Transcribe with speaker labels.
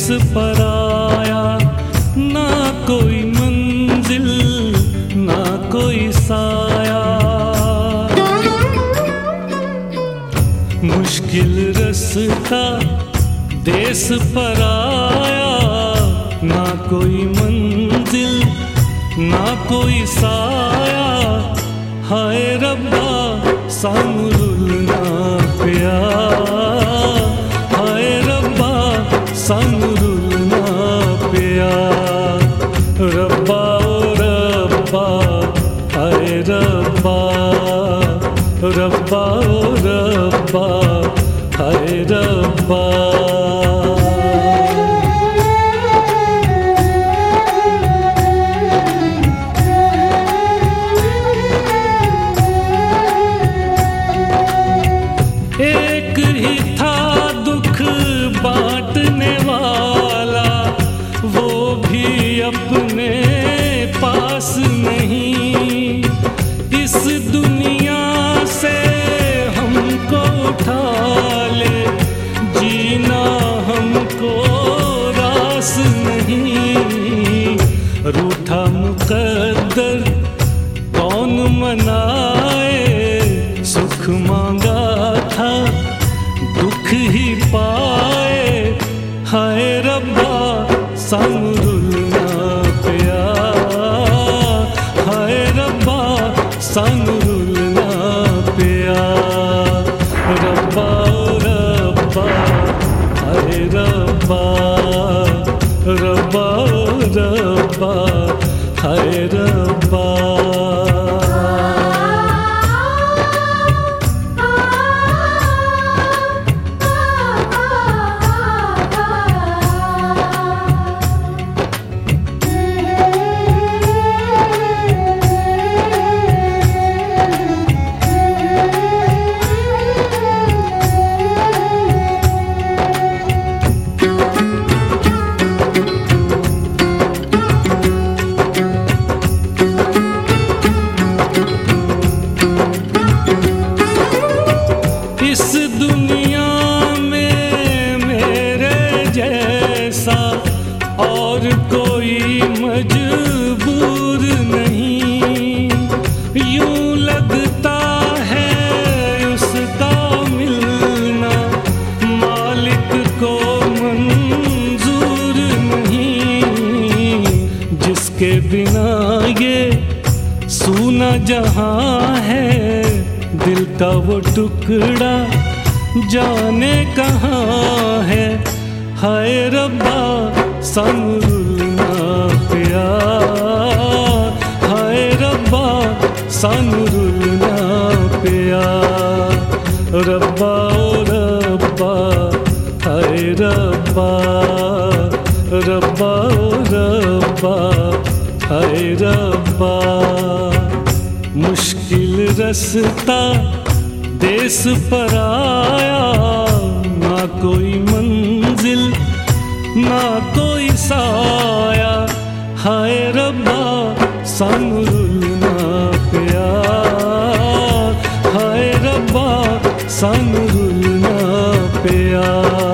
Speaker 1: देश पराया, ना कोई मंजिल ना कोई साया। मुश्किल रास्ता देश पराया, ना कोई मंजिल ना कोई साया। हाय रब्बा सानू रुलना पिया, हाय रब्बा सानू रुलना पिया। रब्बा ओ रब्बा हाय रब्बा, रब्बा ओ रब्बा हाय रब्बा। एक ही था दुख बांटने वाला, वो भी अपने पास नहीं। इस दुनिया से हमको उठा ले, जीना हमको रास नहीं। रूठा मुकद्दर कौन मनाए, सुख मांगा था दुख ही पाए। हाय रब्बा सानू रुलना पिया, हाय रब्बा सानू रुलना पिया। रब्बा ओ रब्बा हाय रब्बा, रब्बा ओ रब्बा हाय रब्बा। इस दुनिया में मेरे जैसा और कोई मजबूर नहीं। यूं लगता है उसका मिलना मालिक को मंजूर नहीं। जिसके बिना ये सूना जहां है, दिल का वो टुकड़ा जाने कहाँ है। हाय रब्बा सानू रुलना पिया, हाय रब्बा सानू रुलना पिया। रब्बा ओ रब्बा हाय रब्बा, रब्बा ओ रब्बा हाय रब्बा। मुश्किल रास्ता देश पराया, ना कोई मंजिल ना कोई साया। हाय रब्बा सानू रुलना पिया, हाय रब्बा सानू रुलना पिया।